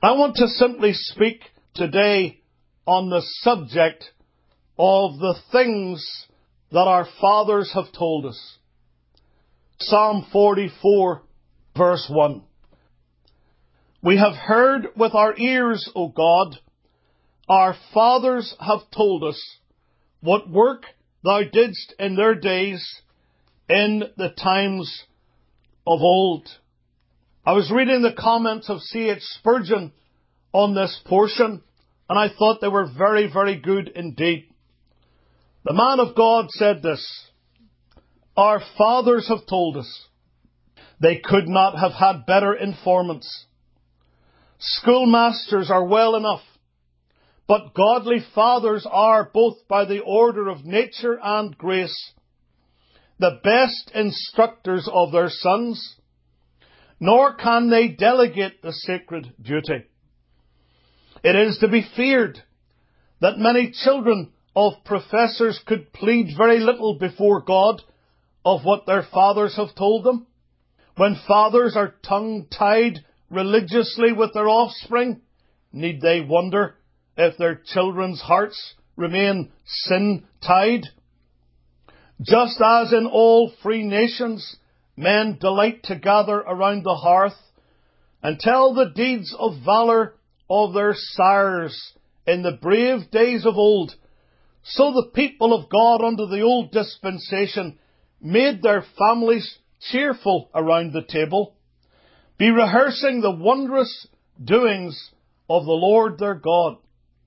I want to simply speak today on the subject of the things that our fathers have told us. Psalm 44, verse 1. We have heard with our ears, O God, our fathers have told us what work thou didst in their days, in the times of old. I was reading the comments of C.H. Spurgeon on this portion, and I thought they were very, very good indeed. The man of God said this: our fathers have told us. They could not have had better informants. Schoolmasters are well enough, but godly fathers are, both by the order of nature and grace, the best instructors of their sons, nor can they delegate the sacred duty. It is to be feared that many children of professors could plead very little before God of what their fathers have told them. When fathers are tongue-tied religiously with their offspring, need they wonder if their children's hearts remain sin-tied? Just as in all free nations, men delight to gather around the hearth and tell the deeds of valour of their sires in the brave days of old, so the people of God under the old dispensation made their families cheerful around the table, be rehearsing the wondrous doings of the Lord their God.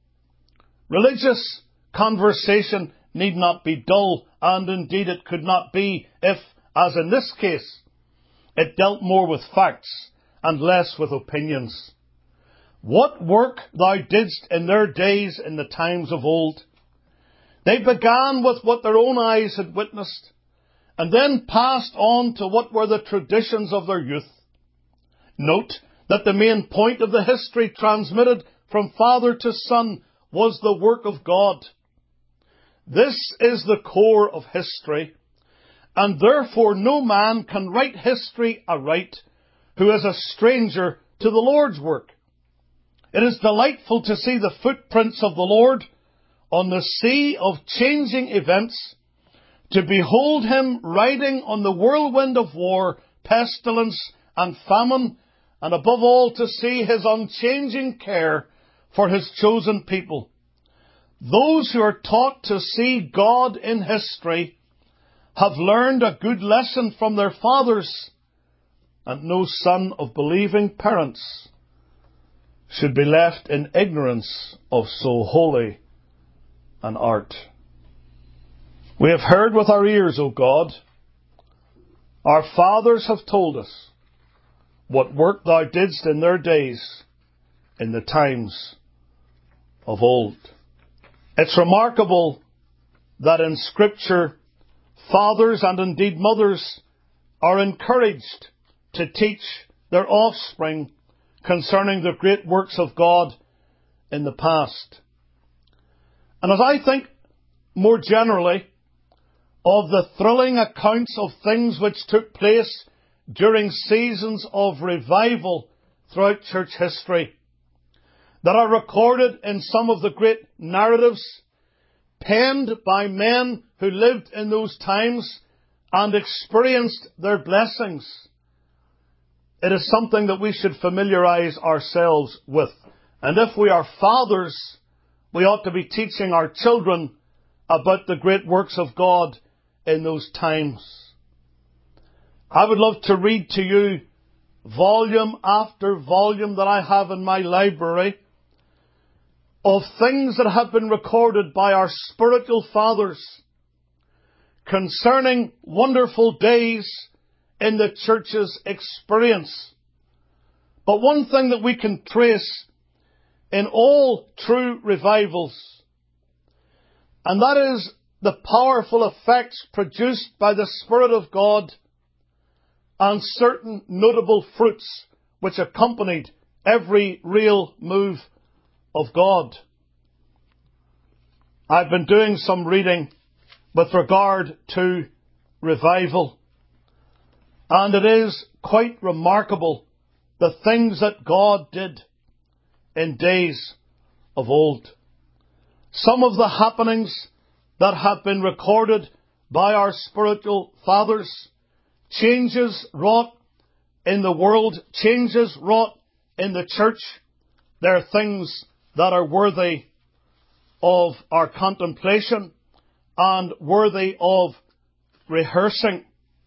Religious conversation need not be dull, and indeed it could not be if, as in this case, it dealt more with facts and less with opinions. What work thou didst in their days, in the times of old. They began with what their own eyes had witnessed, and then passed on to what were the traditions of their youth. Note that the main point of the history transmitted from father to son was the work of God. This is the core of history, and therefore no man can write history aright who is a stranger to the Lord's work. It is delightful to see the footprints of the Lord on the sea of changing events, to behold him riding on the whirlwind of war, pestilence and famine, and above all to see his unchanging care for his chosen people. Those who are taught to see God in history have learned a good lesson from their fathers, and no son of believing parents should be left in ignorance of so holy an art. We have heard with our ears, O God, our fathers have told us what work thou didst in their days, in the times of old. It's remarkable that in Scripture, fathers and indeed mothers are encouraged to teach their offspring concerning the great works of God in the past. And as I think more generally of the thrilling accounts of things which took place during seasons of revival throughout church history, that are recorded in some of the great narratives penned by men who lived in those times and experienced their blessings, it is something that we should familiarize ourselves with. And if we are fathers, we ought to be teaching our children about the great works of God in those times. I would love to read to you volume after volume that I have in my library of things that have been recorded by our spiritual fathers concerning wonderful days in the church's experience. But one thing that we can trace in all true revivals, and that is the powerful effects produced by the Spirit of God and certain notable fruits which accompanied every real move of God. I've been doing some reading with regard to revival, and it is quite remarkable the things that God did in days of old. Some of the happenings that have been recorded by our spiritual fathers, changes wrought in the world, changes wrought in the church, they're things that are worthy of our contemplation and worthy of rehearsing.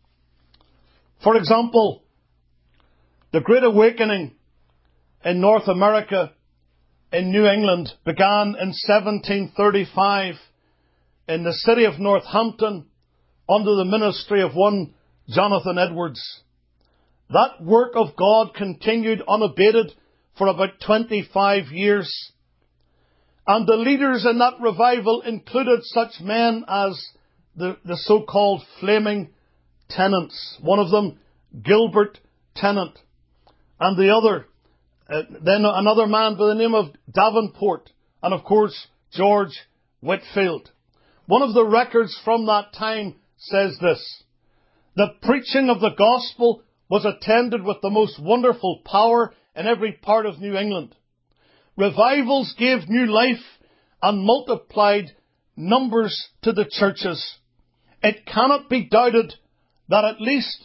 For example, the Great Awakening in North America, in New England, began in 1735 in the city of Northampton under the ministry of one Jonathan Edwards. That work of God continued unabated for about 25 years. And the leaders in that revival included such men as the so-called Flaming Tenants. One of them, Gilbert Tennant. And the other, then another man by the name of Davenport. And of course, George Whitefield. One of the records from that time says this: the preaching of the gospel was attended with the most wonderful power in every part of New England. Revivals gave new life and multiplied numbers to the churches. It cannot be doubted that at least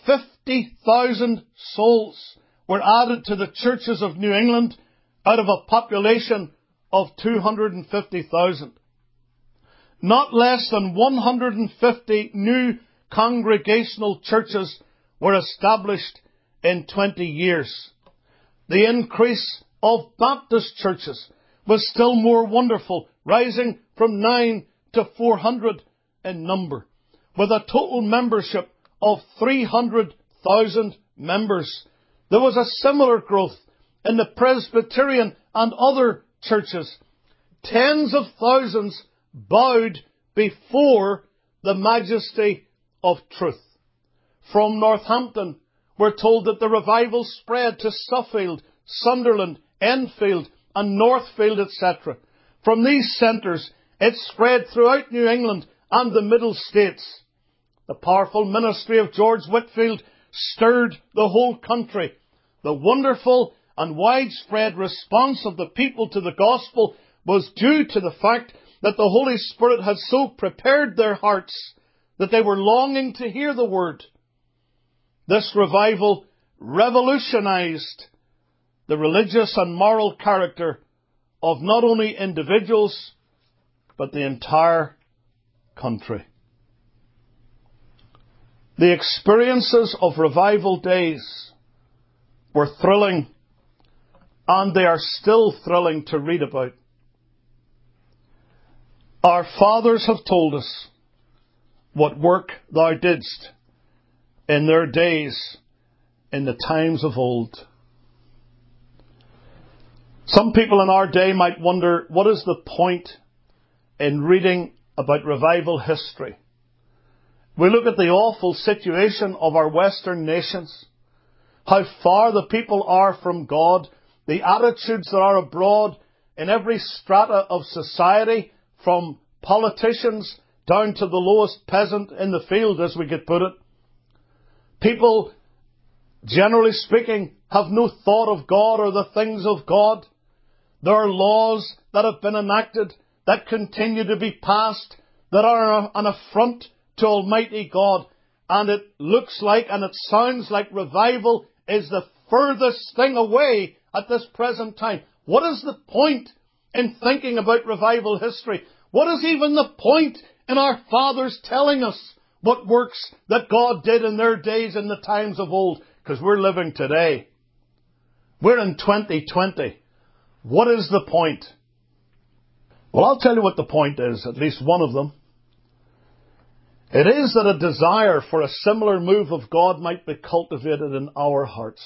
50,000 souls were added to the churches of New England out of a population of 250,000. Not less than 150 new congregational churches were established in 20 years. The increase of Baptist churches was still more wonderful, rising from 9 to 400 in number, with a total membership of 300,000 members. There was a similar growth in the Presbyterian and other churches. Tens of thousands bowed before the majesty of truth. From Northampton, we're told that the revival spread to Suffield, Sunderland, Enfield, and Northfield, etc. From these centres, it spread throughout New England and the Middle States. The powerful ministry of George Whitefield stirred the whole country. The wonderful and widespread response of the people to the gospel was due to the fact that the Holy Spirit had so prepared their hearts that they were longing to hear the word. This revival revolutionized the religious and moral character of not only individuals, but the entire country. The experiences of revival days were thrilling, and they are still thrilling to read about. Our fathers have told us what work thou didst in their days, in the times of old. Some people in our day might wonder, what is the point in reading about revival history? We look at the awful situation of our Western nations, how far the people are from God, the attitudes that are abroad in every strata of society, from politicians down to the lowest peasant in the field, as we could put it. People, generally speaking, have no thought of God or the things of God. There are laws that have been enacted that continue to be passed that are an affront to Almighty God. And it looks like and it sounds like revival is the furthest thing away at this present time. What is the point in thinking about revival history? What is even the point in our fathers telling us what works that God did in their days in the times of old? Because we're living today. We're in 2020. What is the point? Well, I'll tell you what the point is, at least one of them. It is that a desire for a similar move of God might be cultivated in our hearts.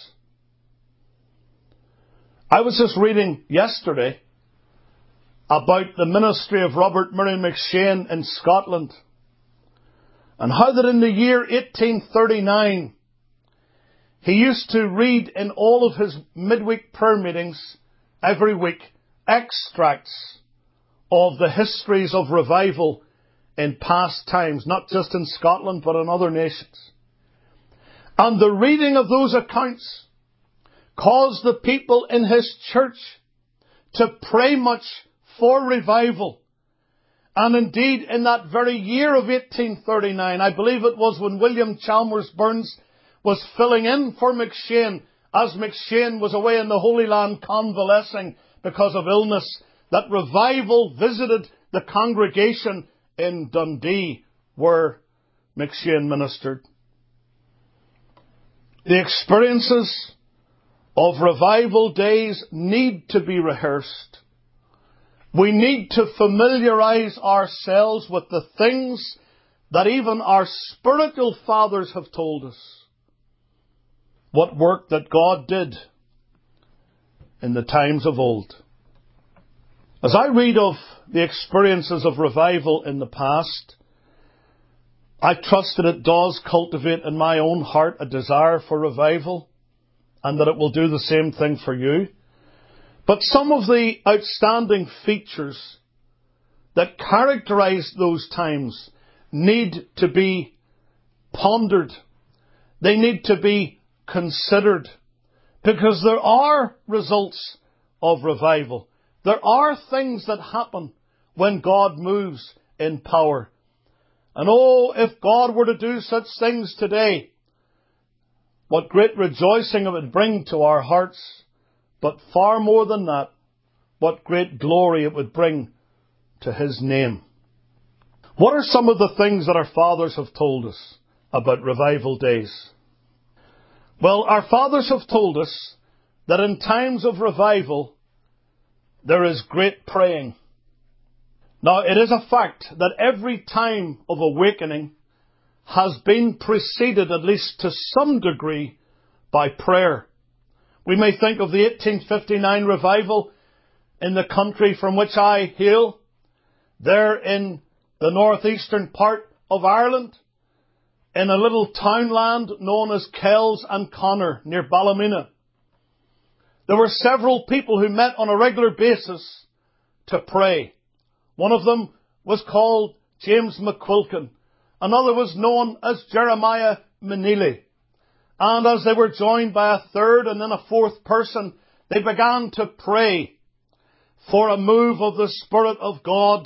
I was just reading yesterday about the ministry of Robert Murray McCheyne in Scotland, and how that in the year 1839 he used to read in all of his midweek prayer meetings every week extracts of the histories of revival in past times, not just in Scotland but in other nations. And the reading of those accounts caused the people in his church to pray much for revival. And indeed, in that very year of 1839, I believe it was when William Chalmers Burns was filling in for McCheyne, as McCheyne was away in the Holy Land convalescing because of illness, that revival visited the congregation in Dundee, where McCheyne ministered. The experiences of revival days need to be rehearsed. We need to familiarize ourselves with the things that even our spiritual fathers have told us. What work that God did in the times of old. As I read of the experiences of revival in the past, I trust that it does cultivate in my own heart a desire for revival, and that it will do the same thing for you. But some of the outstanding features that characterize those times need to be pondered. They need to be considered, because there are results of revival. There are things that happen when God moves in power. And oh, if God were to do such things today, what great rejoicing it would bring to our hearts. But far more than that, what great glory it would bring to His name. What are some of the things that our fathers have told us about revival days? Well, our fathers have told us that in times of revival, there is great praying. Now, it is a fact that every time of awakening has been preceded, at least to some degree, by prayer. We may think of the 1859 revival in the country from which I hail, there in the northeastern part of Ireland, in a little townland known as Kells and Connor near Ballymena. There were several people who met on a regular basis to pray. One of them was called James McQuilkin. Another was known as Jeremiah Meneely. And as they were joined by a third and then a fourth person, they began to pray for a move of the Spirit of God.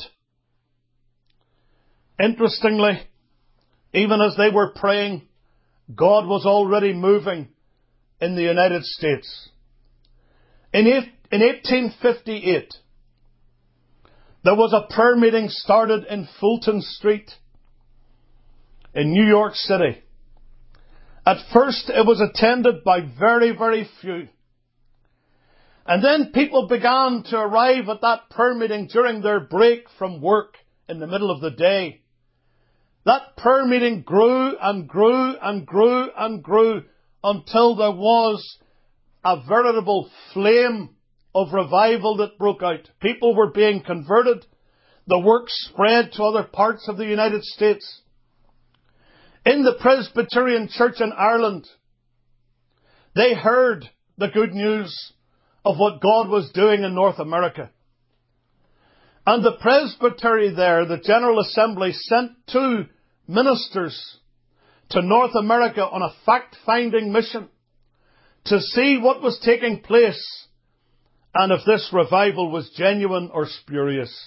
Interestingly, even as they were praying, God was already moving in the United States. In 1858, there was a prayer meeting started in Fulton Street in New York City. At first, it was attended by very, very few. And then people began to arrive at that prayer meeting during their break from work in the middle of the day. That prayer meeting grew and grew and grew and grew until there was a veritable flame of revival that broke out. People were being converted. The work spread to other parts of the United States. In the Presbyterian Church in Ireland, they heard the good news of what God was doing in North America. And the presbytery there, the General Assembly, sent 2 ministers to North America on a fact-finding mission to see what was taking place and if this revival was genuine or spurious.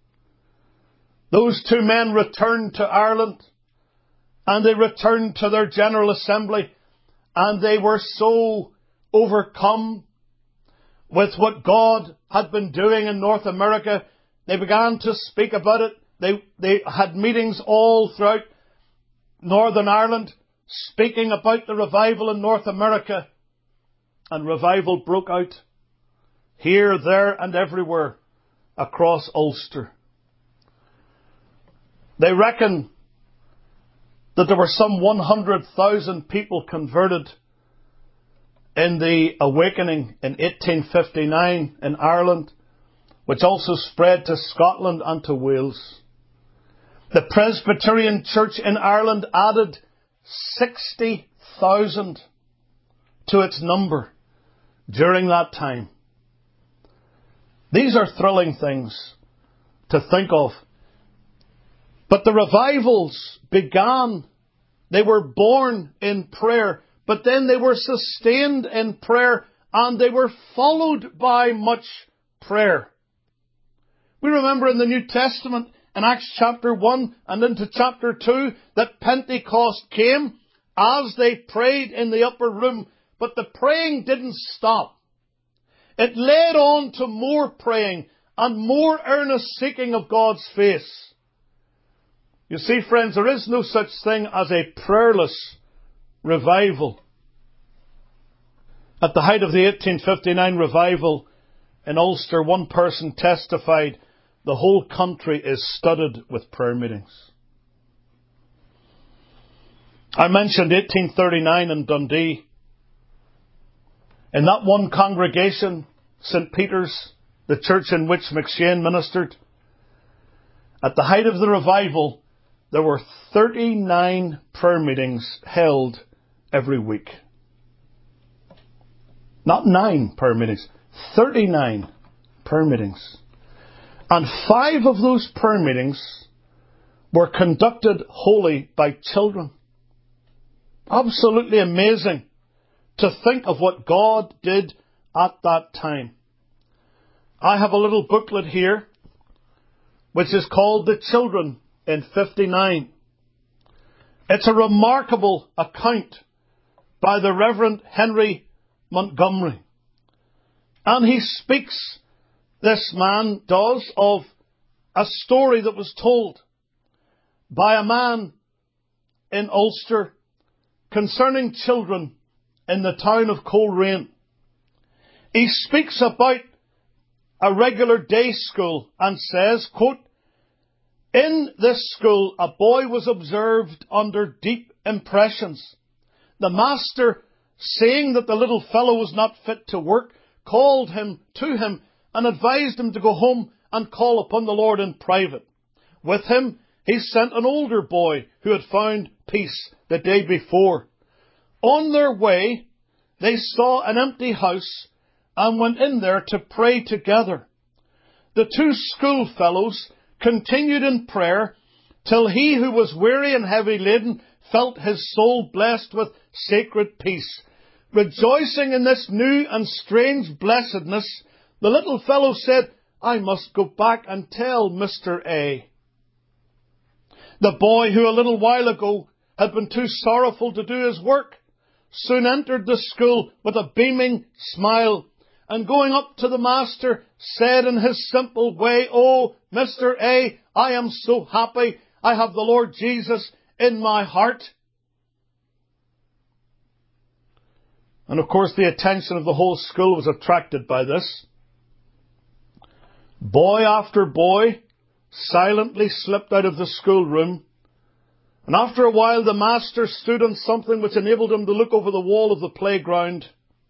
Those 2 men returned to Ireland, and they returned to their General Assembly, and they were so overcome with what God had been doing in North America. They began to speak about it. They had meetings all throughout Northern Ireland, speaking about the revival in North America. And revival broke out here, there, and everywhere across Ulster. They reckon that there were some 100,000 people converted in the awakening in 1859 in Ireland, which also spread to Scotland and to Wales. The Presbyterian Church in Ireland added 60,000 to its number during that time. These are thrilling things to think of. But the revivals began. They were born in prayer, but then they were sustained in prayer, and they were followed by much prayer. We remember in the New Testament, in Acts chapter 1 and into chapter 2, that Pentecost came as they prayed in the upper room. But the praying didn't stop. It led on to more praying and more earnest seeking of God's face. You see, friends, there is no such thing as a prayerless revival. At the height of the 1859 revival in Ulster, one person testified, the whole country is studded with prayer meetings. I mentioned 1839 in Dundee. In that one congregation, St. Peter's, the church in which McShane ministered, at the height of the revival, there were 39 prayer meetings held every week. Not 9 prayer meetings, 39 prayer meetings. And 5 of those prayer meetings were conducted wholly by children. Absolutely amazing to think of what God did at that time. I have a little booklet here which is called The Children in 59. It's a remarkable account by the Reverend Henry Montgomery. And he speaks, this man does, of a story that was told by a man in Ulster concerning children in the town of Coleraine. He speaks about a regular day school and says, quote, in this school a boy was observed under deep impressions. The master, seeing that the little fellow was not fit to work, called him to him and advised him to go home and call upon the Lord in private. With him he sent an older boy who had found peace the day before. On their way, they saw an empty house and went in there to pray together. The 2 schoolfellows continued in prayer till he who was weary and heavy laden felt his soul blessed with sacred peace. Rejoicing in this new and strange blessedness, the little fellow said, I must go back and tell Mr. A. The boy who a little while ago had been too sorrowful to do his work soon entered the school with a beaming smile, and going up to the master said in his simple way, Oh, Mr. A, I am so happy I have the Lord Jesus in my heart. And of course the attention of the whole school was attracted by this. Boy after boy silently slipped out of the schoolroom, and after a while the master stood on something which enabled him to look over the wall of the playground.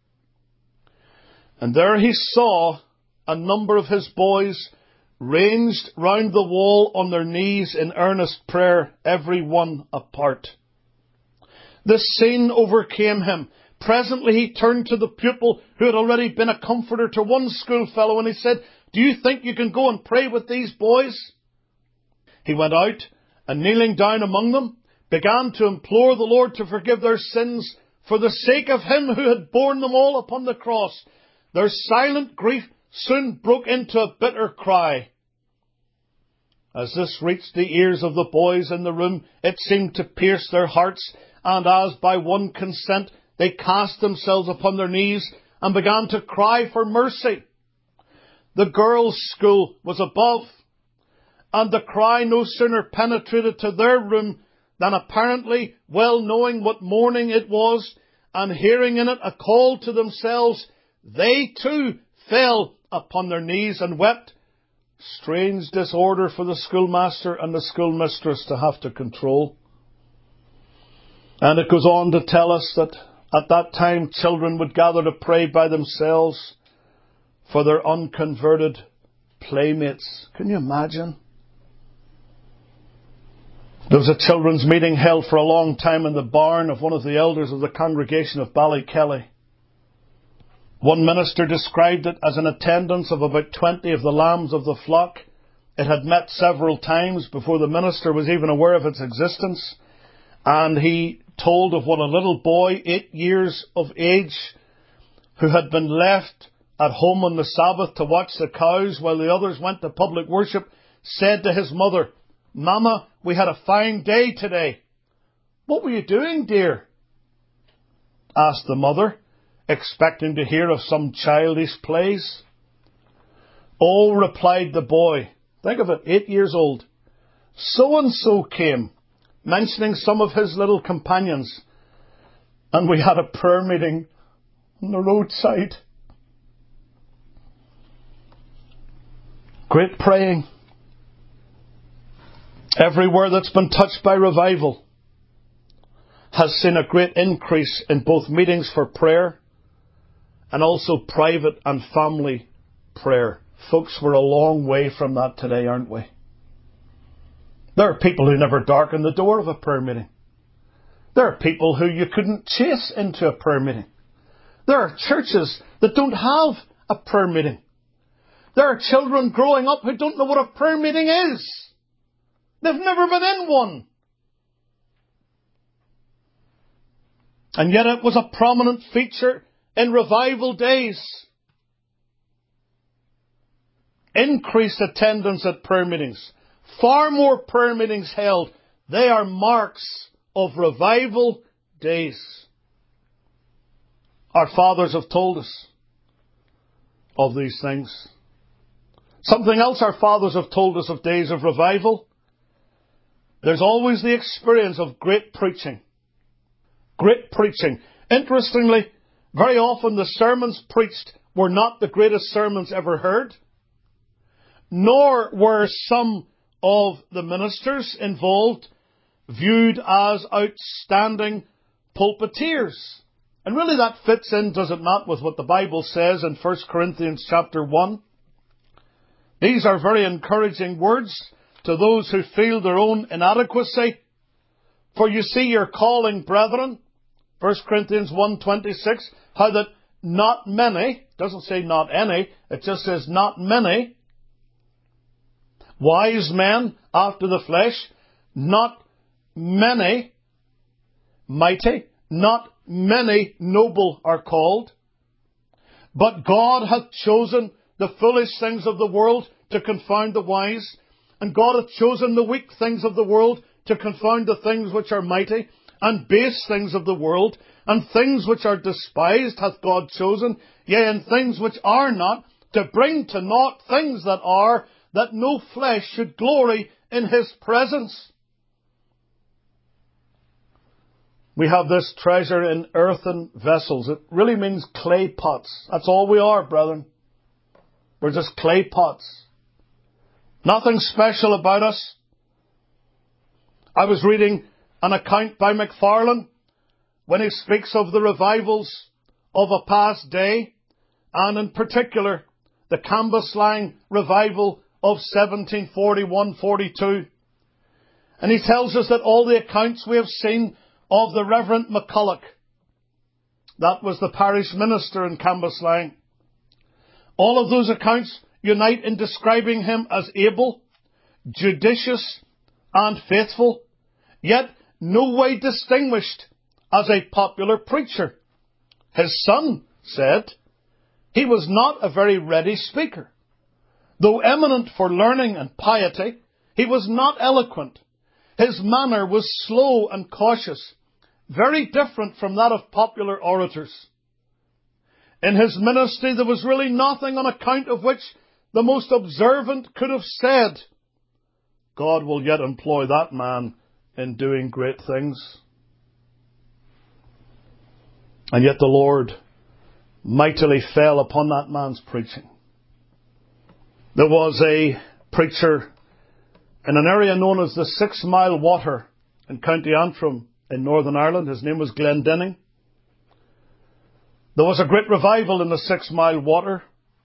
And there he saw a number of his boys ranged round the wall on their knees in earnest prayer, every one apart. This scene overcame him. Presently he turned to the pupil who had already been a comforter to one schoolfellow, and he said, Do you think you can go and pray with these boys? He went out and, kneeling down among them, began to implore the Lord to forgive their sins for the sake of him who had borne them all upon the cross. Their silent grief soon broke into a bitter cry. As this reached the ears of the boys in the room, it seemed to pierce their hearts, and as by one consent they cast themselves upon their knees and began to cry for mercy. The girls' school was above, and the cry no sooner penetrated to their room than, apparently well knowing what morning it was, and hearing in it a call to themselves, they too fell upon their knees and wept. Strange disorder for the schoolmaster and the schoolmistress to have to control. And it goes on to tell us that at that time children would gather to pray by themselves for their unconverted playmates. Can you imagine? There was a children's meeting held for a long time in the barn of one of the elders of the congregation of Ballykelly. One minister described it as an attendance of about 20 of the lambs of the flock. It had met several times before the minister was even aware of its existence. And he told of what a little boy, 8 years of age, who had been left at home on the Sabbath to watch the cows while the others went to public worship, said to his mother, "Mama, we had a fine day today." "What were you doing, dear?" asked the mother, expecting to hear of some childish plays. "Oh," replied the boy, think of it, 8 years old, "so-and-so came, mentioning some of his little companions, and we had a prayer meeting on the roadside." Great praying. Everywhere that's been touched by revival has seen a great increase in both meetings for prayer and also private and family prayer. Folks, we're a long way from that today, aren't we? There are people who never darken the door of a prayer meeting. There are people who you couldn't chase into a prayer meeting. There are churches that don't have a prayer meeting. There are children growing up who don't know what a prayer meeting is. They've never been in one. And yet it was a prominent feature in revival days. Increased attendance at prayer meetings. Far more prayer meetings held. They are marks of revival days. Our fathers have told us of these things. Something else our fathers have told us of days of revival. There's always the experience of great preaching. Great preaching. Interestingly, very often the sermons preached were not the greatest sermons ever heard, nor were some of the ministers involved viewed as outstanding pulpiteers. And really that fits in, does it not, with what the Bible says in 1 Corinthians chapter 1. These are very encouraging words to those who feel their own inadequacy. "For you see your calling, brethren," 1 Corinthians 1:26, "how that not many," doesn't say not any, it just says not many, "wise men after the flesh, not many mighty, not many noble are called. But God hath chosen the foolish things of the world to confound the wise, and God hath chosen the weak things of the world to confound the things which are mighty, and base things of the world, and things which are despised hath God chosen, yea, and things which are not, to bring to naught things that are, that no flesh should glory in his presence." We have this treasure in earthen vessels. It really means clay pots. That's all we are, brethren. We're just clay pots. Nothing special about us. I was reading an account by Macfarlane when he speaks of the revivals of a past day, and in particular the Cambuslang revival of 1741-42. And he tells us that all the accounts we have seen of the Reverend McCulloch, that was the parish minister in Cambuslang, all of those accounts unite in describing him as able, judicious, and faithful, yet no way distinguished as a popular preacher. His son said he was not a very ready speaker. Though eminent for learning and piety, he was not eloquent. His manner was slow and cautious, very different from that of popular orators. In his ministry there was really nothing on account of which the most observant could have said, "God will yet employ that man in doing great things." And yet the Lord mightily fell upon that man's preaching. There was a preacher in an area known as the 6 Mile Water in County Antrim in Northern Ireland. His name was Glendinning. There was a great revival in the 6 Mile Water.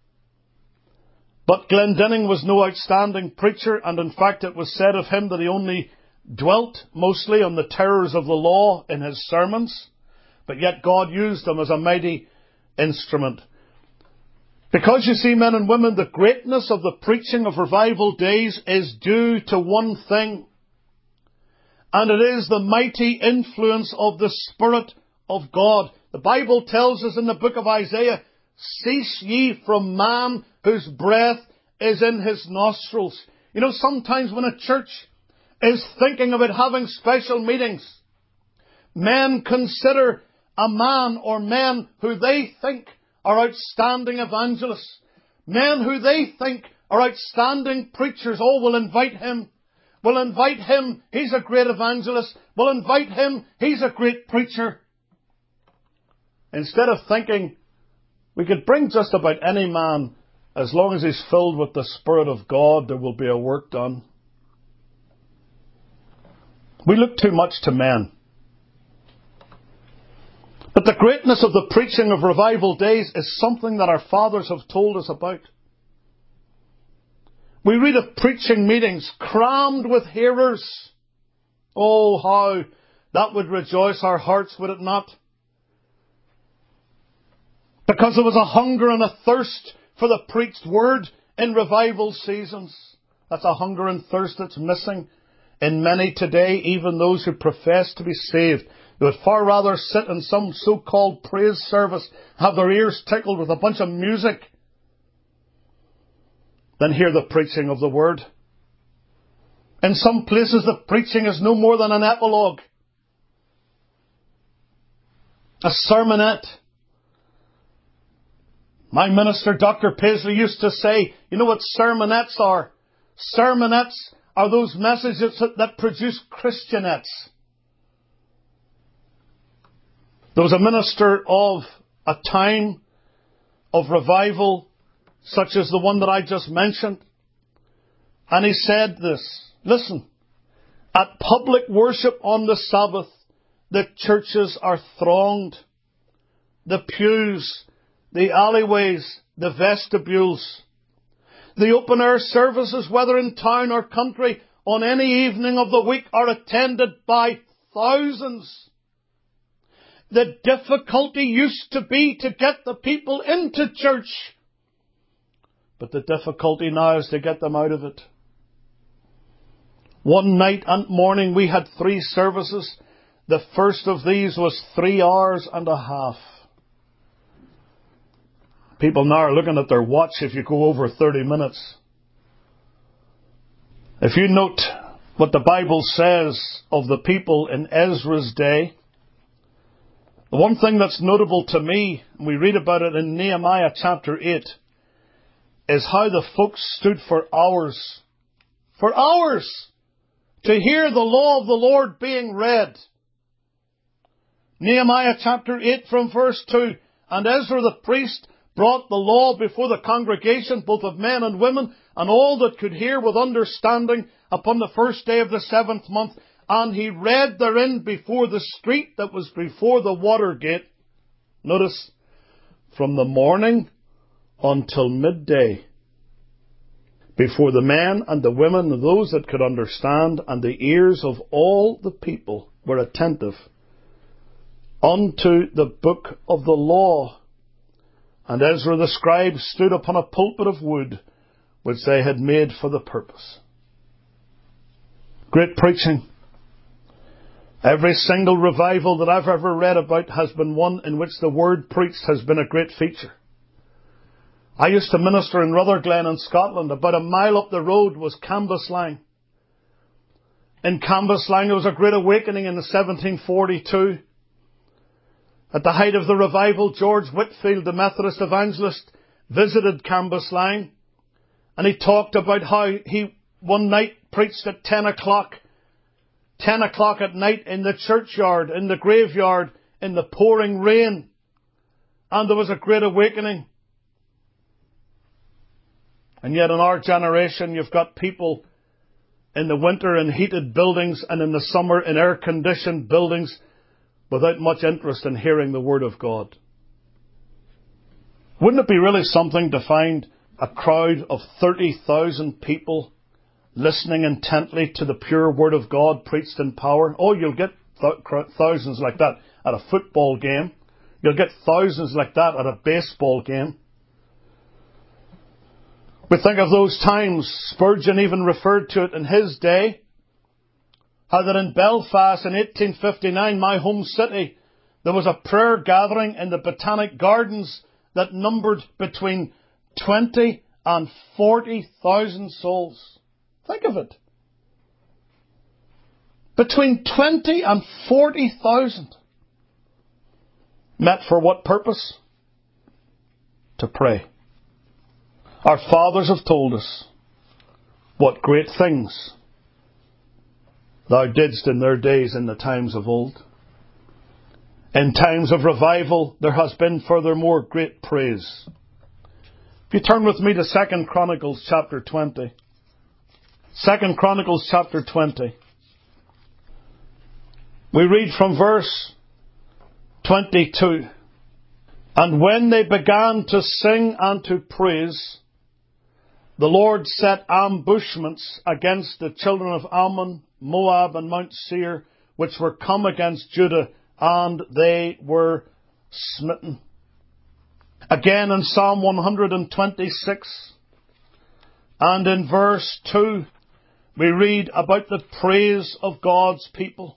But Glendinning was no outstanding preacher, and in fact it was said of him that he only dwelt mostly on the terrors of the law in his sermons. But yet God used him as a mighty instrument. Because you see, men and women, the greatness of the preaching of revival days is due to one thing. And it is the mighty influence of the Spirit of God. The Bible tells us in the book of Isaiah, cease ye from man whose breath is in his nostrils. You know, sometimes when a church is thinking about having special meetings, men consider a man or men who they think are outstanding evangelists, men who they think are outstanding preachers. Oh, we'll invite him. We'll invite him. He's a great evangelist. We'll invite him. He's a great preacher. Instead of thinking we could bring just about any man, as long as he's filled with the Spirit of God, there will be a work done. We look too much to men. But the greatness of the preaching of revival days is something that our fathers have told us about. We read of preaching meetings crammed with hearers. Oh, how that would rejoice our hearts, would it not? Because there was a hunger and a thirst for the preached word in revival seasons. That's a hunger and thirst that's missing in many today, even those who profess to be saved. They would far rather sit in some so-called praise service, have their ears tickled with a bunch of music, than hear the preaching of the word. In some places the preaching is no more than an epilogue, a sermonette. My minister, Dr. Paisley, used to say, you know what sermonettes are? Sermonettes are those messages that produce Christianettes. There was a minister of a time of revival, such as the one that I just mentioned, and he said this, listen, at public worship on the Sabbath, the churches are thronged. The pews, the alleyways, the vestibules. The open-air services, whether in town or country, on any evening of the week, are attended by thousands. The difficulty used to be to get the people into church, but the difficulty now is to get them out of it. One night and morning we had 3 services. The first of these was 3 hours and a half. People now are looking at their watch if you go over 30 minutes. If you note what the Bible says of the people in Ezra's day, the one thing that's notable to me, and we read about it in Nehemiah chapter 8, is how the folks stood for hours, to hear the law of the Lord being read. Nehemiah chapter 8 from verse 2, and Ezra the priest brought the law before the congregation, both of men and women, and all that could hear with understanding, upon the first day of the 7th month. And he read therein before the street that was before the water gate. Notice, from the morning until midday, before the men and the women, those that could understand, and the ears of all the people were attentive unto the book of the law. And Ezra the scribe stood upon a pulpit of wood, which they had made for the purpose. Great preaching. Every single revival that I've ever read about has been one in which the word preached has been a great feature. I used to minister in Rutherglen in Scotland. About a mile up the road was Cambuslang. In Cambuslang there was a great awakening in 1742. At the height of the revival, George Whitfield, the Methodist evangelist, visited Cambuslang, and he talked about how he one night preached at 10 o'clock at night in the churchyard, in the graveyard, in the pouring rain. And there was a great awakening. And yet in our generation, you've got people in the winter in heated buildings and in the summer in air-conditioned buildings without much interest in hearing the Word of God. Wouldn't it be really something to find a crowd of 30,000 people listening intently to the pure Word of God preached in power? Oh, you'll get thousands like that at a football game. You'll get thousands like that at a baseball game. We think of those times, Spurgeon even referred to it in his day, how that in Belfast in 1859, my home city, there was a prayer gathering in the Botanic Gardens, that numbered between 20 and 40,000 souls. Think of it. Between 20 and 40,000. Met for what purpose? To pray. Our fathers have told us what great things thou didst in their days in the times of old. In times of revival, there has been furthermore great praise. If you turn with me to 2 Chronicles chapter 20. 2 Chronicles chapter 20. We read from verse 22. And when they began to sing and to praise, the Lord set ambushments against the children of Ammon, Moab, and Mount Seir, which were come against Judah, and they were smitten. Again in Psalm 126 and in verse 2, we read about the praise of God's people.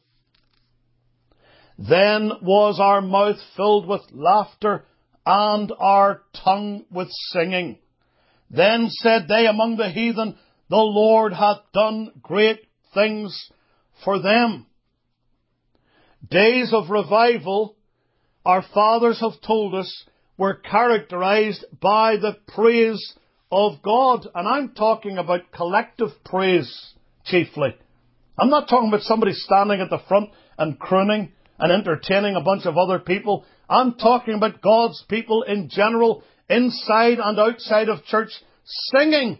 Then was our mouth filled with laughter and our tongue with singing. Then said they among the heathen, the Lord hath done great things for them. Days of revival, our fathers have told us, were characterized by the praise of God. And I'm talking about collective praise, chiefly. I'm not talking about somebody standing at the front and crooning and entertaining a bunch of other people. I'm talking about God's people in general, inside and outside of church, singing.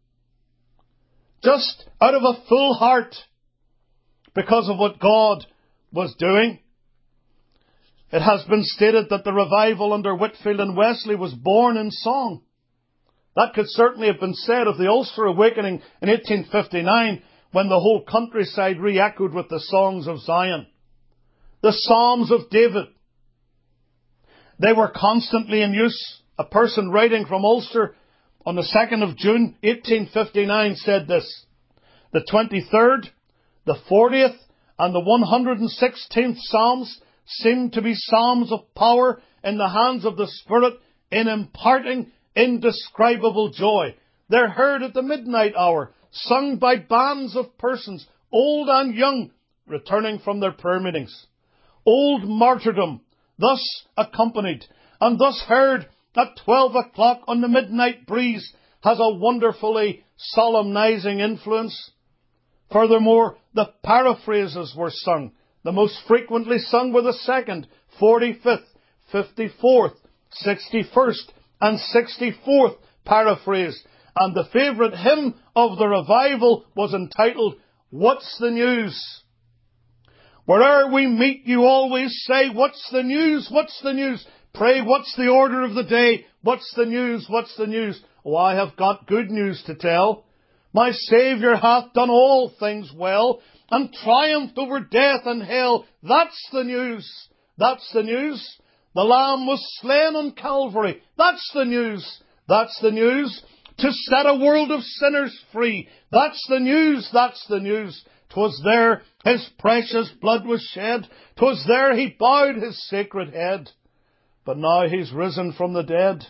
Just out of a full heart, because of what God was doing. It has been stated that the revival under Whitefield and Wesley was born in song. That could certainly have been said of the Ulster Awakening in 1859, when the whole countryside re-echoed with the songs of Zion. The Psalms of David. They were constantly in use. A person writing from Ulster on the 2nd of June 1859 said this: the 23rd, the 40th, and the 116th Psalms seem to be psalms of power in the hands of the Spirit in imparting indescribable joy. They're heard at the midnight hour, sung by bands of persons, old and young, returning from their prayer meetings. Old martyrdom, thus accompanied and thus heard at 12 o'clock on the midnight breeze, has a wonderfully solemnizing influence. Furthermore, the paraphrases were sung. The most frequently sung were the 2nd, 45th, 54th, 61st, and 64th paraphrase. And the favourite hymn of the revival was entitled, What's the News? Where'er we meet, you always say, what's the news? What's the news? Pray, what's the order of the day? What's the news? What's the news? Oh, I have got good news to tell. My Saviour hath done all things well and triumphed over death and hell. That's the news. That's the news. The Lamb was slain on Calvary. That's the news. That's the news. To set a world of sinners free. That's the news. That's the news. 'Twas there his precious blood was shed. 'Twas there he bowed his sacred head. But now he's risen from the dead.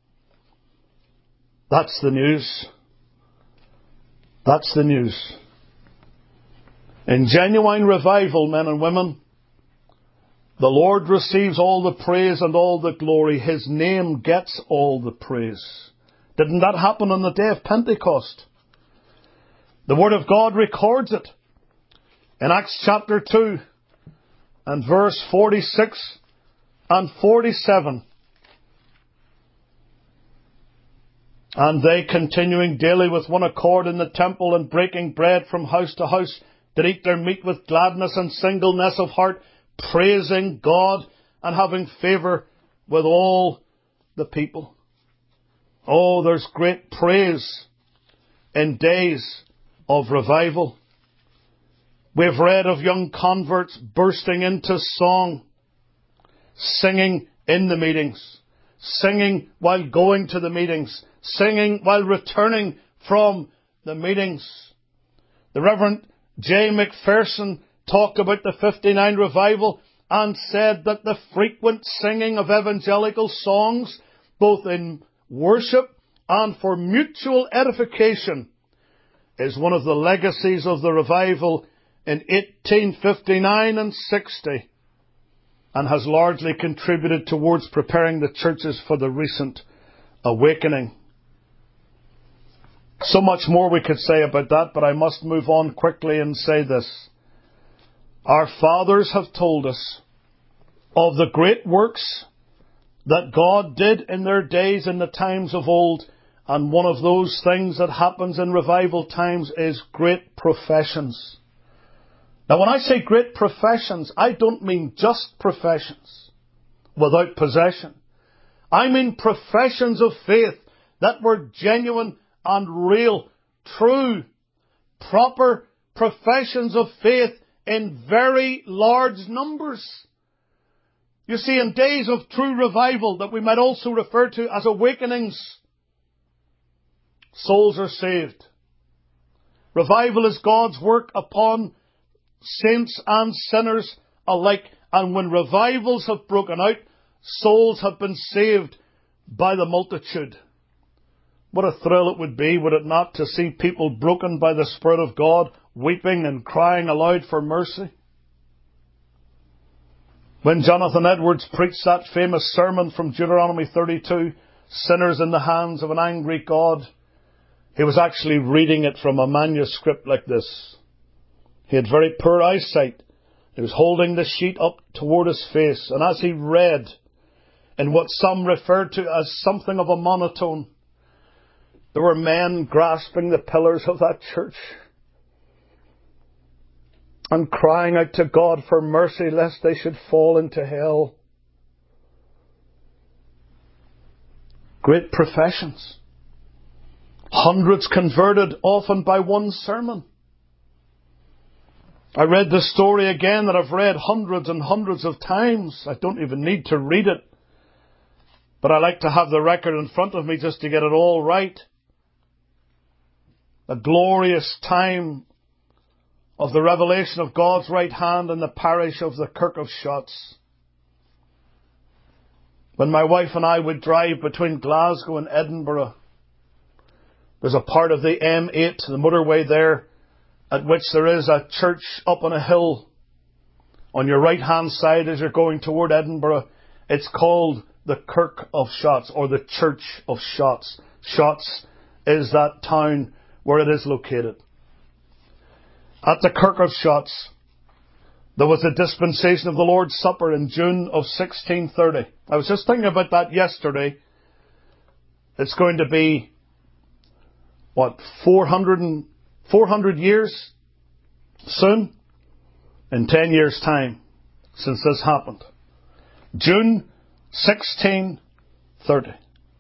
That's the news. That's the news. In genuine revival, men and women, the Lord receives all the praise and all the glory. His name gets all the praise. Didn't that happen on the day of Pentecost? The Word of God records it. In Acts chapter 2 and verse 46 and 47. And they, continuing daily with one accord in the temple and breaking bread from house to house, did eat their meat with gladness and singleness of heart, praising God and having favour with all the people. Oh, there's great praise in days of revival. We've read of young converts bursting into song, singing in the meetings, singing while going to the meetings, singing while returning from the meetings. The Reverend J. McPherson talked about the 59 revival and said that the frequent singing of evangelical songs both in worship and for mutual edification, is one of the legacies of the revival in 1859 and 60, and has largely contributed towards preparing the churches for the recent awakening. So much more we could say about that, but I must move on quickly and say this. Our fathers have told us of the great works that God did in their days in the times of old, and one of those things that happens in revival times is great professions. Now, when I say great professions, I don't mean just professions without possession. I mean professions of faith that were genuine and real, true, proper professions of faith in very large numbers. You see, in days of true revival that we might also refer to as awakenings, souls are saved. Revival is God's work upon saints and sinners alike. And when revivals have broken out, souls have been saved by the multitude. What a thrill it would be, would it not, to see people broken by the Spirit of God, weeping and crying aloud for mercy? When Jonathan Edwards preached that famous sermon from Deuteronomy 32, sinners in the hands of an angry God, he was actually reading it from a manuscript like this. He had very poor eyesight. He was holding the sheet up toward his face, and as he read, in what some referred to as something of a monotone, there were men grasping the pillars of that church and crying out to God for mercy lest they should fall into hell. Great professions. Hundreds converted, often by one sermon. I read this story again that I've read hundreds and hundreds of times. I don't even need to read it. But I like to have the record in front of me just to get it all right. A glorious time of the revelation of God's right hand in the parish of the Kirk of Shotts. When my wife and I would drive between Glasgow and Edinburgh, there's a part of the M8, the motorway there, at which there is a church up on a hill. On your right hand side as you're going toward Edinburgh, it's called the Kirk of Shotts, or the Church of Shotts. Shotts is that town where it is located. At the Kirk of Shotts, there was a dispensation of the Lord's Supper in June of 1630. I was just thinking about that yesterday. It's going to be, 400 years soon? In 10 years' time since this happened. June 1630.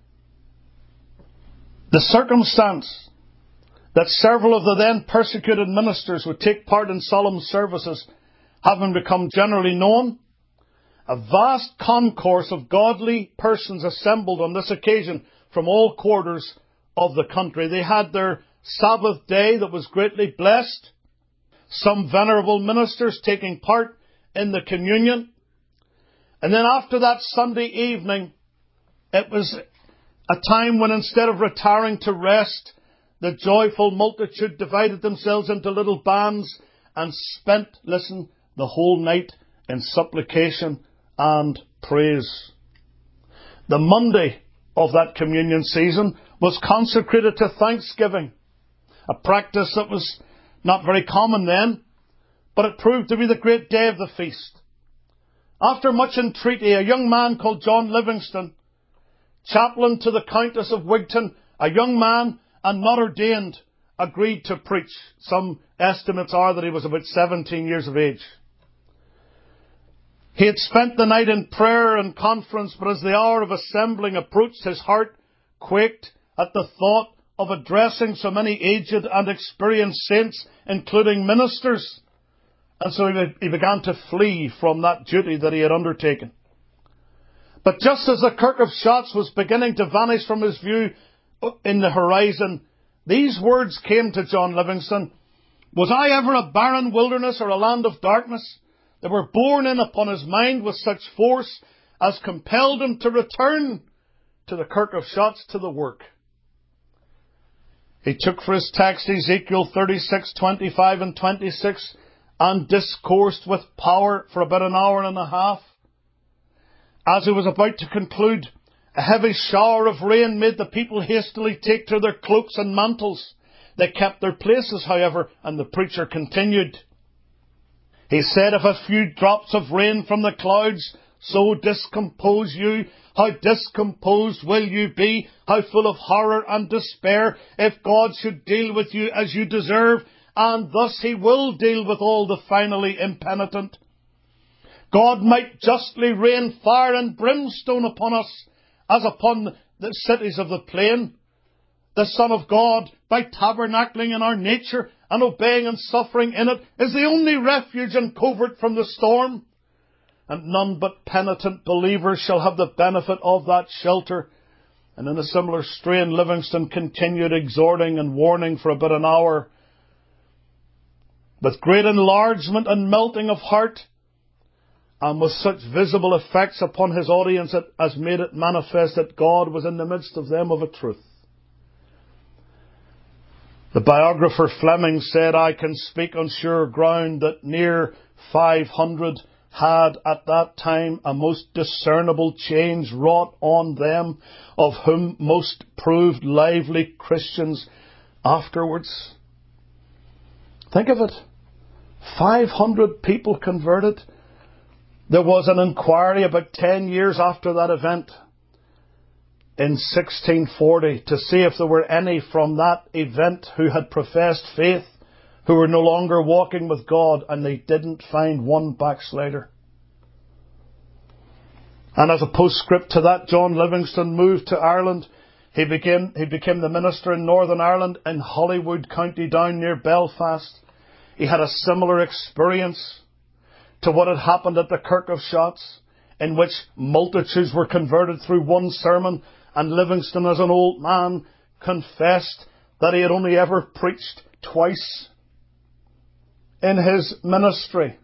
The circumstance that several of the then persecuted ministers would take part in solemn services having become generally known, a vast concourse of godly persons assembled on this occasion from all quarters of the country. They had their Sabbath day that was greatly blessed. Some venerable ministers taking part in the communion. And then after that Sunday evening, it was a time when instead of retiring to rest, the joyful multitude divided themselves into little bands and spent, listen, the whole night in supplication and praise. The Monday of that communion season was consecrated to thanksgiving, a practice that was not very common then, but it proved to be the great day of the feast. After much entreaty, a young man called John Livingston, chaplain to the Countess of Wigton, a young man and not ordained, agreed to preach. Some estimates are that he was about 17 years of age. He had spent the night in prayer and conference, but as the hour of assembling approached, his heart quaked at the thought of addressing so many aged and experienced saints, including ministers. And so he began to flee from that duty that he had undertaken. But just as the Kirk of Shotts was beginning to vanish from his view in the horizon, these words came to John Livingston: "Was I ever a barren wilderness or a land of darkness?" They were borne in upon his mind with such force as compelled him to return to the Kirk of Shotts to the work. He took for his text Ezekiel 36:25 and 26 and discoursed with power for about an hour and a half. As he was about to conclude, a heavy shower of rain made the people hastily take to their cloaks and mantles. They kept their places, however, and the preacher continued. He said, if a few drops of rain from the clouds so discompose you, how discomposed will you be? How full of horror and despair if God should deal with you as you deserve, and thus He will deal with all the finally impenitent. God might justly rain fire and brimstone upon us, as upon the cities of the plain. The Son of God, by tabernacling in our nature and obeying and suffering in it, is the only refuge and covert from the storm. And none but penitent believers shall have the benefit of that shelter. And in a similar strain, Livingstone continued exhorting and warning for about an hour. With great enlargement and melting of heart, and with such visible effects upon his audience as made it manifest that God was in the midst of them of a truth. The biographer Fleming said, I can speak on sure ground that near 500 had at that time a most discernible change wrought on them, of whom most proved lively Christians afterwards. Think of it. 500 people converted. There was an inquiry about 10 years after that event in 1640 to see if there were any from that event who had professed faith, who were no longer walking with God, and they didn't find one backslider. And as a postscript to that, John Livingstone moved to Ireland. He became the minister in Northern Ireland in Holywood, County Down near Belfast. He had a similar experience to what had happened at the Kirk of Shotts, in which multitudes were converted through one sermon, and Livingstone, as an old man, confessed that he had only ever preached twice in his ministry.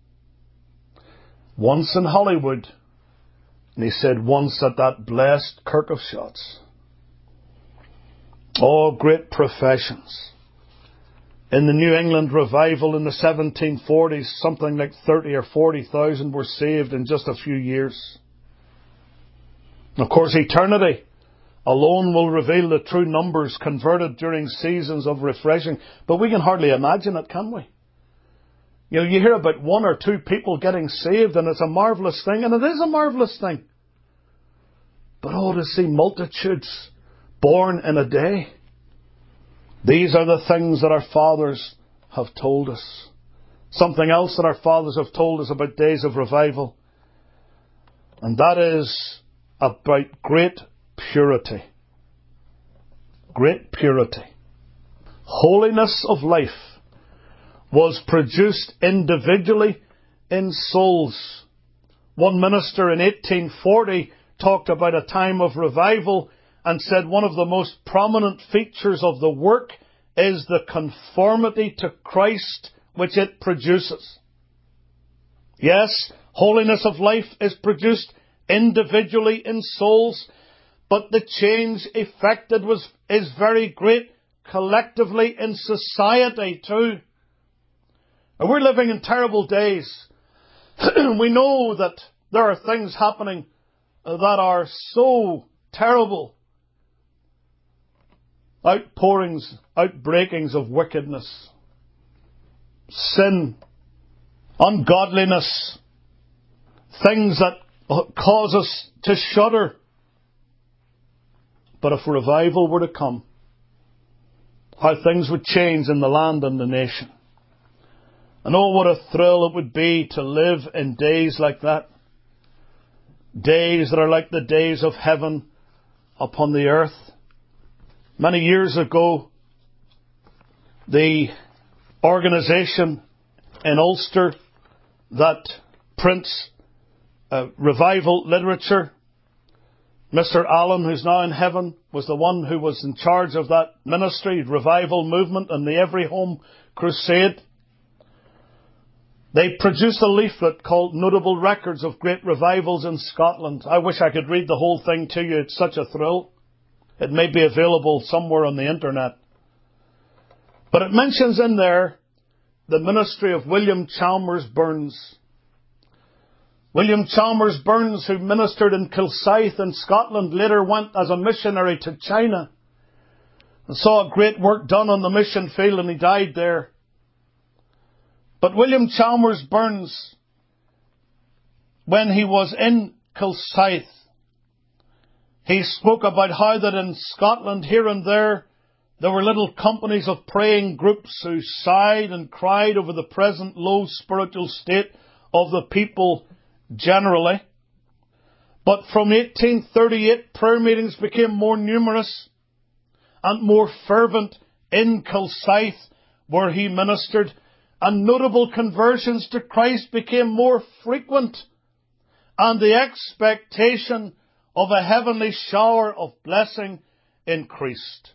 Once in Holywood, and he said once at that blessed Kirk of Shotts. All great professions. In the New England revival in the 1740s, something like 30 or 40,000 were saved in just a few years. Of course, eternity alone will reveal the true numbers converted during seasons of refreshing. But we can hardly imagine it, can we? You know, you hear about one or two people getting saved, and it's a marvellous thing, and it is a marvellous thing. But to see multitudes born in a day. These are the things that our fathers have told us. Something else that our fathers have told us about days of revival. And that is about great purity. Great purity. Holiness of life was produced individually in souls. One minister in 1840 talked about a time of revival and said one of the most prominent features of the work is the conformity to Christ which it produces. Yes, holiness of life is produced individually in souls, but the change effected is very great collectively in society too. And we're living in terrible days. We know that there are things happening that are so terrible. Outpourings, outbreakings of wickedness, sin, ungodliness, things that cause us to shudder. But if revival were to come, how things would change in the land and the nation. And what a thrill it would be to live in days like that. Days that are like the days of heaven upon the earth. Many years ago, the organisation in Ulster that prints revival literature, Mr. Allen, who's now in heaven, was the one who was in charge of that ministry, revival movement, and the Every Home Crusade. They produced a leaflet called Notable Records of Great Revivals in Scotland. I wish I could read the whole thing to you. It's such a thrill. It may be available somewhere on the internet. But it mentions in there the ministry of William Chalmers Burns. William Chalmers Burns, who ministered in Kilsyth in Scotland, later went as a missionary to China and saw a great work done on the mission field, and he died there. But William Chalmers Burns, when he was in Kilsyth, he spoke about how that in Scotland, here and there were little companies of praying groups who sighed and cried over the present low spiritual state of the people generally. But from 1838, prayer meetings became more numerous and more fervent in Kilsyth, where he ministered, and notable conversions to Christ became more frequent, and the expectation of a heavenly shower of blessing increased.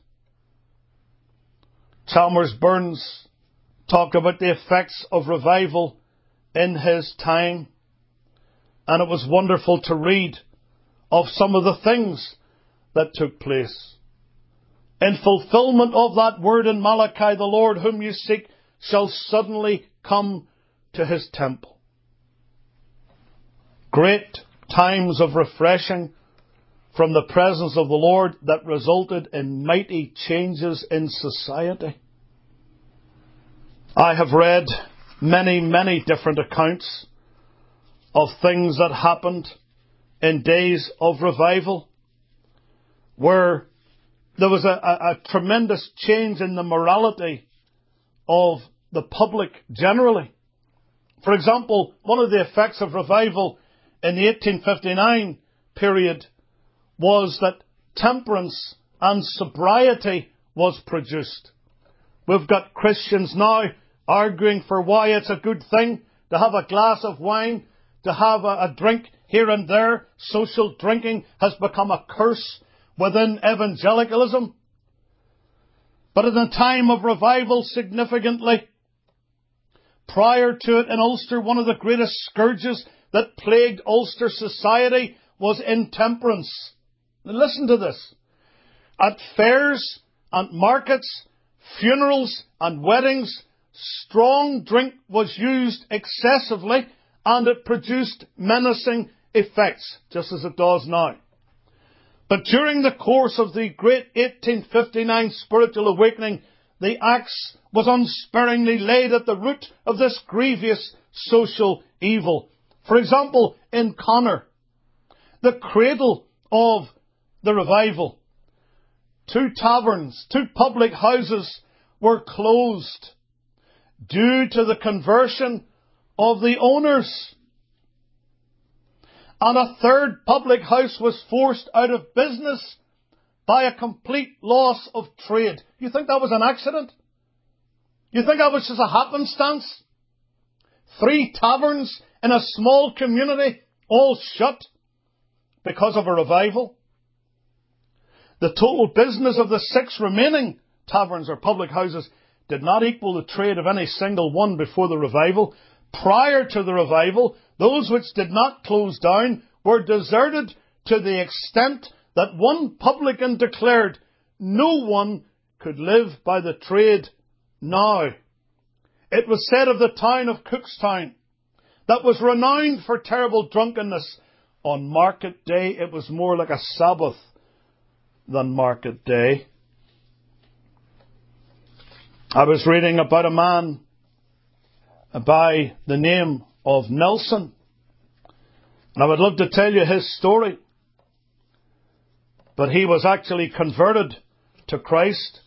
Chalmers Burns talked about the effects of revival in his time, and it was wonderful to read of some of the things that took place. In fulfillment of that word in Malachi, the Lord whom you seek shall suddenly come to his temple. Great times of refreshing from the presence of the Lord that resulted in mighty changes in society. I have read many, many different accounts of things that happened in days of revival, where there was a tremendous change in the morality of the public generally. For example, one of the effects of revival in the 1859 period was that temperance and sobriety was produced. We've got Christians now arguing for why it's a good thing to have a glass of wine, to have a drink here and there. Social drinking has become a curse within evangelicalism. But in a time of revival, significantly, prior to it in Ulster, one of the greatest scourges that plagued Ulster society was intemperance. Now listen to this. At fairs and markets, funerals and weddings, strong drink was used excessively, and it produced menacing effects, just as it does now. But during the course of the great 1859 spiritual awakening, the axe was unsparingly laid at the root of this grievous social evil. For example, in Connor, the cradle of the revival, 2 taverns, 2 public houses were closed due to the conversion of the owners. And a 3rd public house was forced out of business by a complete loss of trade. You think that was an accident? You think that was just a happenstance? 3 taverns in a small community, all shut because of a revival. The total business of the 6 remaining taverns or public houses did not equal the trade of any single one before the revival. Prior to the revival, those which did not close down were deserted to the extent that one publican declared, "No one could live by the trade now." It was said of the town of Cookstown, that was renowned for terrible drunkenness, on market day it was more like a Sabbath than market day. I was reading about a man by the name of Nelson, and I would love to tell you his story. But he was actually converted to Christ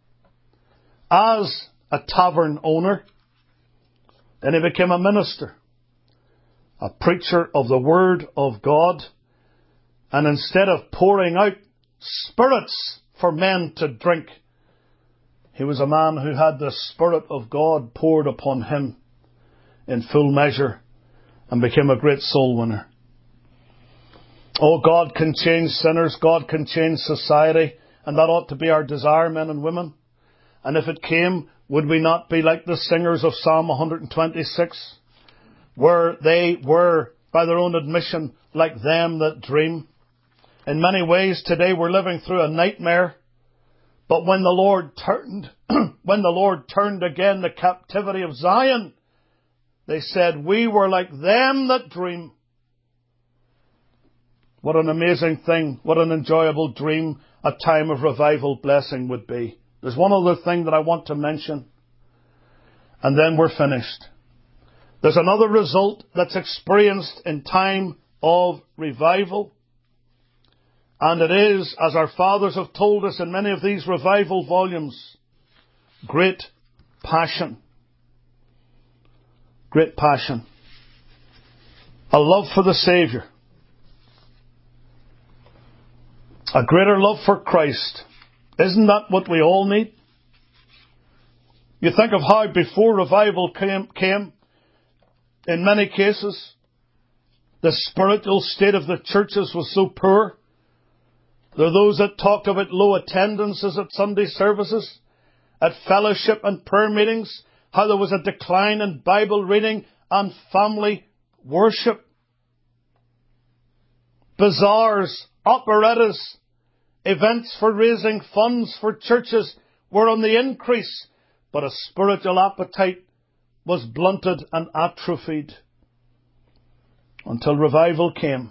as a tavern owner. Then he became a minister, a preacher of the Word of God. And instead of pouring out spirits for men to drink, he was a man who had the Spirit of God poured upon him in full measure and became a great soul winner. Oh, God can change sinners. God can change society. And that ought to be our desire, men and women. And if it came, would we not be like the singers of Psalm 126? where they were, by their own admission, like them that dream. In many ways today we're living through a nightmare. But when the Lord turned, again the captivity of Zion, they said, we were like them that dream. What an amazing thing, what an enjoyable dream a time of revival blessing would be. There's one other thing that I want to mention, and then we're finished. There's another result that's experienced in time of revival. And it is, as our fathers have told us in many of these revival volumes, great passion. Great passion. A love for the Saviour. A greater love for Christ. Isn't that what we all need? You think of how before revival came, in many cases, the spiritual state of the churches was so poor. There are those that talked about low attendances at Sunday services, at fellowship and prayer meetings, how there was a decline in Bible reading and family worship. Bazaars, operettas, events for raising funds for churches were on the increase, but a spiritual appetite was blunted and atrophied until revival came.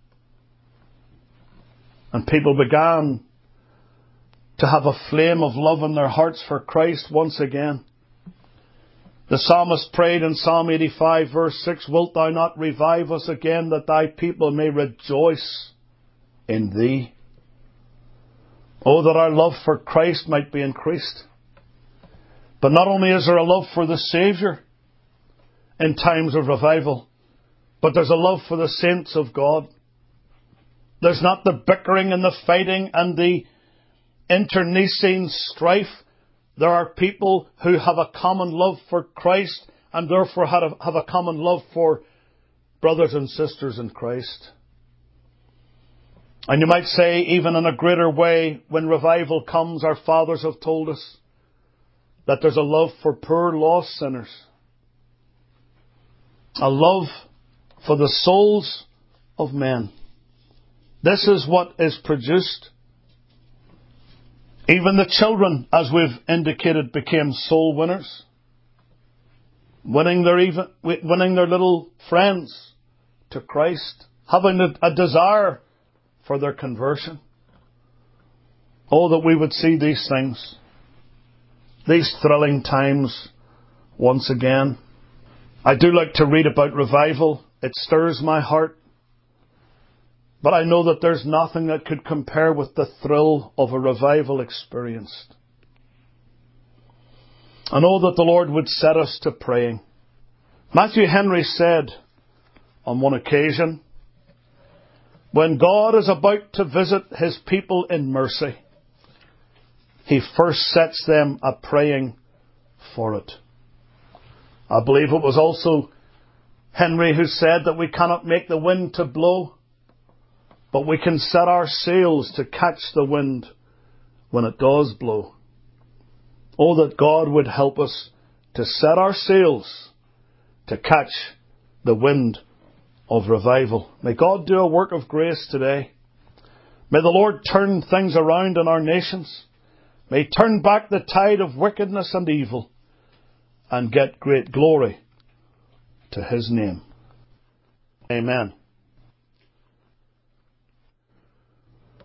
And people began to have a flame of love in their hearts for Christ once again. The psalmist prayed in Psalm 85 verse 6, wilt thou not revive us again, that thy people may rejoice in thee? Oh, that our love for Christ might be increased. But not only is there a love for the Saviour in times of revival, but there's a love for the saints of God. There's not the bickering and the fighting and the internecine strife. There are people who have a common love for Christ and therefore have a common love for brothers and sisters in Christ. And you might say, even in a greater way, when revival comes, our fathers have told us that there's a love for poor lost sinners. A love for the souls of men. This is what is produced. Even the children, as we've indicated, became soul winners. Winning their little friends to Christ. Having a desire for their conversion. Oh, that we would see these things. These thrilling times once again. I do like to read about revival. It stirs my heart. But I know that there's nothing that could compare with the thrill of a revival experienced. I know that the Lord would set us to praying. Matthew Henry said on one occasion, when God is about to visit his people in mercy, he first sets them a praying for it. I believe it was also Henry who said that we cannot make the wind to blow, but we can set our sails to catch the wind when it does blow. Oh, that God would help us to set our sails to catch the wind of revival. May God do a work of grace today. May the Lord turn things around in our nations. May He turn back the tide of wickedness and evil and get great glory to His name. Amen.